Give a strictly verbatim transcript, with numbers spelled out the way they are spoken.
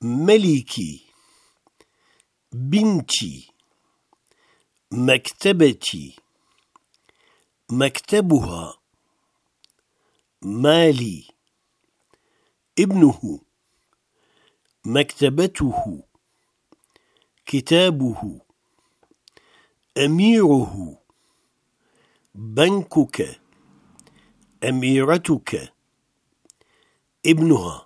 ملكي، بنتي، مكتبتي، مكتبها، مالي، ابنه، مكتبته، كتابه، أميره، بنكك، أميرتك، ابنها.